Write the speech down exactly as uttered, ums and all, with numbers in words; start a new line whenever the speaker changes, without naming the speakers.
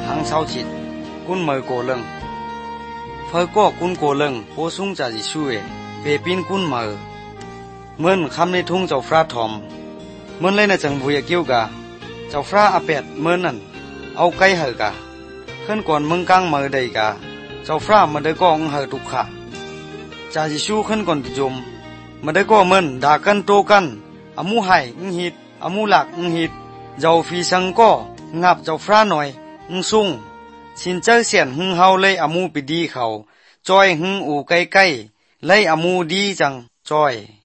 หังเศร้าจิตกุนเมอโกเลิงเฟอก็กุนโกเลิงโพซุงจาจิช่วยเปปินกุนเมอเหมือนคำในทุ่งเจ้าฟ้าทอมเหมือนเลยนะจังบุยเกี่ยวกะเจ้าฟ้าอาเป็ดเหมือนนั่นเอาไก่เหอกะขึ้นก่อนมึงกลางเมอใดกะเจ้าฟ้ามันได้ก็องเหอทุกขะจาจิชูขึ้นก่อนจุมมันได้ก็เหมือนด่ากันโตกันอามูไห้อึงหิดอามูหลักอึงหิดเจ้าฟีสังก็งับเจ้าฟ้าหน่อยอึงซุงสินเจ้าเสียนหึงเฮาเลยอามูไปดีเขาจอยหึงอูไกลไกลเลยอามูดีจังจอย